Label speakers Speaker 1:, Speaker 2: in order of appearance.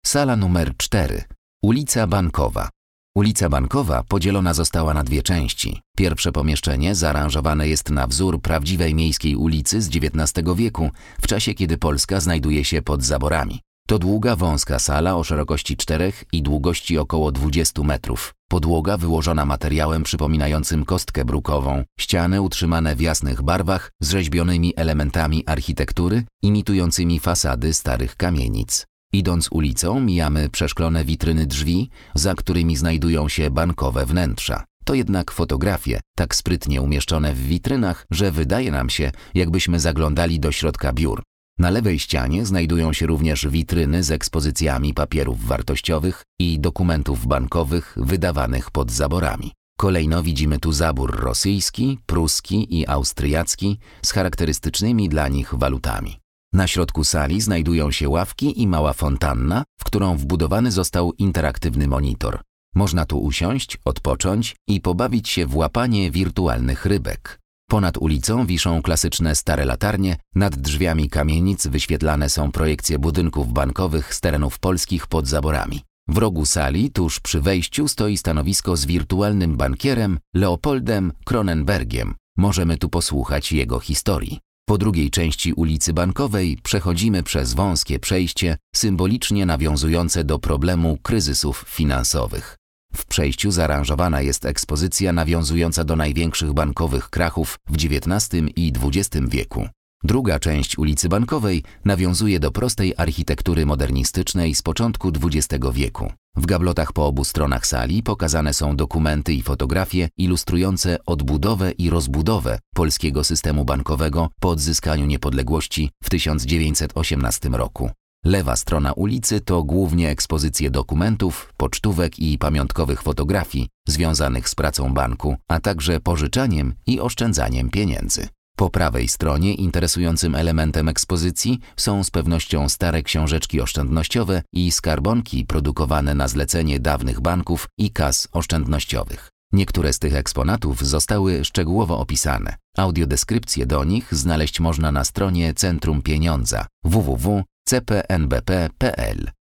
Speaker 1: Sala numer 4. Ulica Bankowa. Ulica Bankowa podzielona została na dwie części. Pierwsze pomieszczenie zaaranżowane jest na wzór prawdziwej miejskiej ulicy z XIX wieku, w czasie kiedy Polska znajduje się pod zaborami. To długa, wąska sala o szerokości 4 i długości około 20 metrów. Podłoga wyłożona materiałem przypominającym kostkę brukową, ściany utrzymane w jasnych barwach z rzeźbionymi elementami architektury imitującymi fasady starych kamienic. Idąc ulicą mijamy przeszklone witryny drzwi, za którymi znajdują się bankowe wnętrza. To jednak fotografie, tak sprytnie umieszczone w witrynach, że wydaje nam się, jakbyśmy zaglądali do środka biur. Na lewej ścianie znajdują się również witryny z ekspozycjami papierów wartościowych i dokumentów bankowych wydawanych pod zaborami. Kolejno widzimy tu zabór rosyjski, pruski i austriacki z charakterystycznymi dla nich walutami. Na środku sali znajdują się ławki i mała fontanna, w którą wbudowany został interaktywny monitor. Można tu usiąść, odpocząć i pobawić się w łapanie wirtualnych rybek. Ponad ulicą wiszą klasyczne stare latarnie, nad drzwiami kamienic wyświetlane są projekcje budynków bankowych z terenów polskich pod zaborami. W rogu sali, tuż przy wejściu, stoi stanowisko z wirtualnym bankierem Leopoldem Cronenbergiem. Możemy tu posłuchać jego historii. Po drugiej części ulicy Bankowej przechodzimy przez wąskie przejście, symbolicznie nawiązujące do problemu kryzysów finansowych. W przejściu zaaranżowana jest ekspozycja nawiązująca do największych bankowych krachów w XIX i XX wieku. Druga część ulicy Bankowej nawiązuje do prostej architektury modernistycznej z początku XX wieku. W gablotach po obu stronach sali pokazane są dokumenty i fotografie ilustrujące odbudowę i rozbudowę polskiego systemu bankowego po odzyskaniu niepodległości w 1918 roku. Lewa strona ulicy to głównie ekspozycje dokumentów, pocztówek i pamiątkowych fotografii związanych z pracą banku, a także pożyczaniem i oszczędzaniem pieniędzy. Po prawej stronie interesującym elementem ekspozycji są z pewnością stare książeczki oszczędnościowe i skarbonki produkowane na zlecenie dawnych banków i kas oszczędnościowych. Niektóre z tych eksponatów zostały szczegółowo opisane. Audiodeskrypcje do nich znaleźć można na stronie Centrum Pieniądza www.cpnbp.pl.